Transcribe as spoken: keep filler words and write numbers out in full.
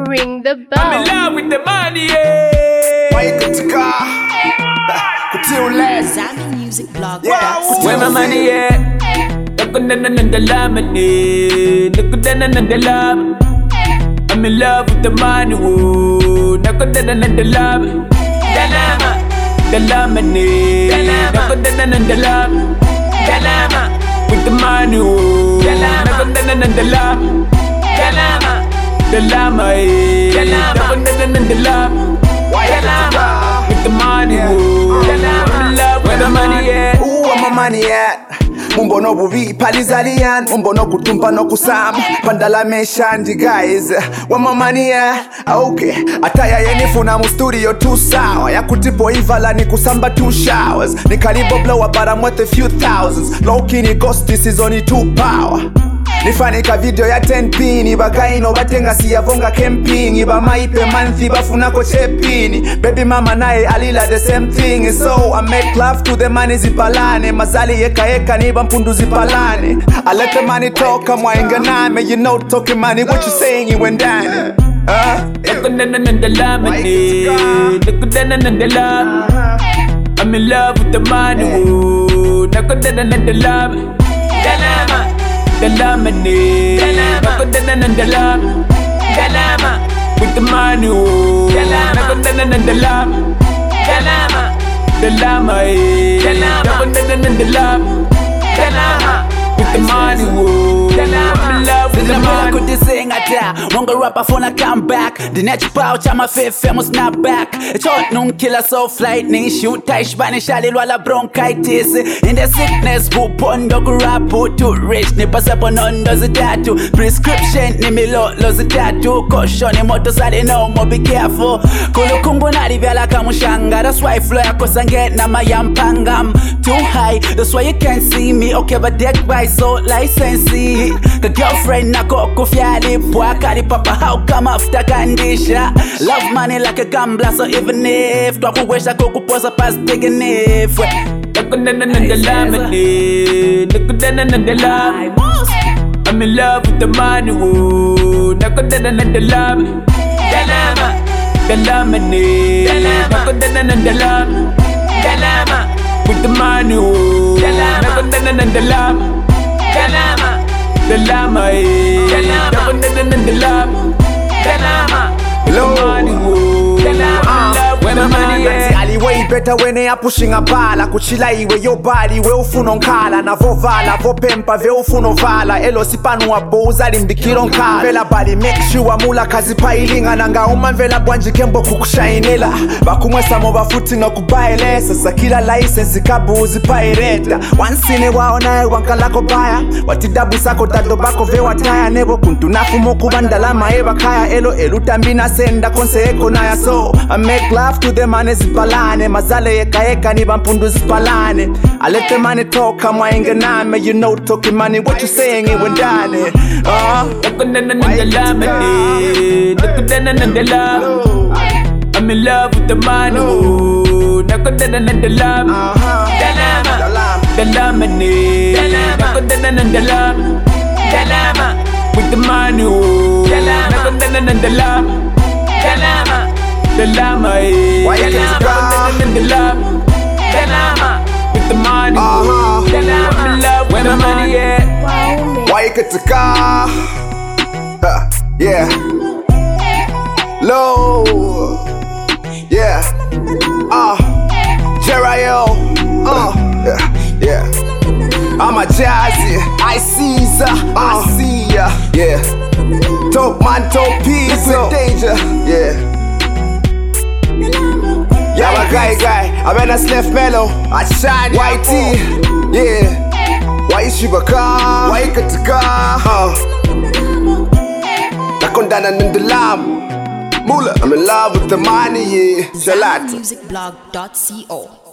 ring the bell. I'm in love with the money, yeah. Why you to car? Kutil less. Zami Music Blog. Where my money at? I'm in love with the money, woo. Dalama, dalama ne. Dalama, dalama with the money, woo. Dalama, dalama, dalama, eh. Dalama, dalama with the money, woo. I'm in love with the money, yeah. Ooh, where my money at? Mumbo no buvi palizalian, mumbo no kutumpa no kusam, pandala meshandi guys. Where my money at? Okay, ataya yenifuna mu studio two sawa, ya kutipo ivala ni kusamba two showers. Ni kalibo blower but I'm worth a few thousands. Low key ni ghost, this is only two power. Nifanika video ya ten pini, bagaino batenga siyavonga camping. Iba maipe manthi bafunako chepini. Baby mama nae alila the same thing. So I make love to the money zipalane. Mazali yeka yeka niba mpundu zipalane. I let the money talk, I'm wainga name. You know talking money, what you saying you went down. Uh, I'm in love with the money, woo. Dalama, dalama ne. Dalama, dalama with the money, woo. Dalama, dalama, dalama, eh. Dalama, dalama with the money, woo. I'm in love with the money. Ata Wonga rapper phone come back. The next pouch I'm a fifth famous snap back. A short noon killer so lightning shoot tight Spanish wala bronchitis. In the sickness bu pondo rapu too rich ni pasa ponondo zitatu. Prescription ni milo lo zitatu. Caution ni moto sali no mo be careful. Kulu kumbu na rivyala kamushanga. That's why flow yako sange na mayampangam too high. That's why you can't see me. Okay but deck by so licensee. Ka girlfriend na koko fyali Wakari papa, how come after Kandisha? Love money like a gambler, so even if Twaku wish I could pose a pass big and if I'm in love with the money, woo. Dalama, dalama ne. Dalama with the money, woo. Dalama, dalama Dalama, eh. Dalama, dalama, dalama with the money, woo. Dalama, where my money at? Way better when they are pushing a bala. Kuchila iwe yo body, we ufuno nkala. Na vovala, vo pempa, ve ufuno vala. Elo sipanu wa boza, limbikiro nkala. Vela bali, make sure mula kazi pailinga. Nanga uma vela bwanji kembo kukushainela. Bakumwesa moba footing na kubaile. Sasa kila license kabuzi paireta. Wansine waonae wankala kobaya. Watidabu sako tado bako ve wataya. Nebo kuntu nafu moku bandalama eba kaya. Elo elu tambina senda konse eko naya. So I make love to the money zipalane. Mazale yeka yeka ni bampundu zipalane. I let the money talk, I'm wainga name. You know talking money, what you saying it went down. Uh I'm in love with the money, woo. Dalama, dalama ne. Dalama, dalama with the money, woo. Dalama, dalama, dalama, eh. Dalama, dalama with the money, woo. Dalama, I'm in love with the money, yeah. Why you get the car? Huh, yeah. Low. Yeah. Uh. Jeriel. Uh. Yeah. Yeah. I'm a jazzy. I see ya. I see ya. Yeah. Top man, top piece. Danger. Yeah. Yeah, my guy, guy. I mean, I left mellow. I shine. Whitey. Yeah. Why is she a car? Why you get the car? Huh. Nakondana nindalama. Mula. I'm in love with the money, yeah. Salat. Zami Music Blog dot co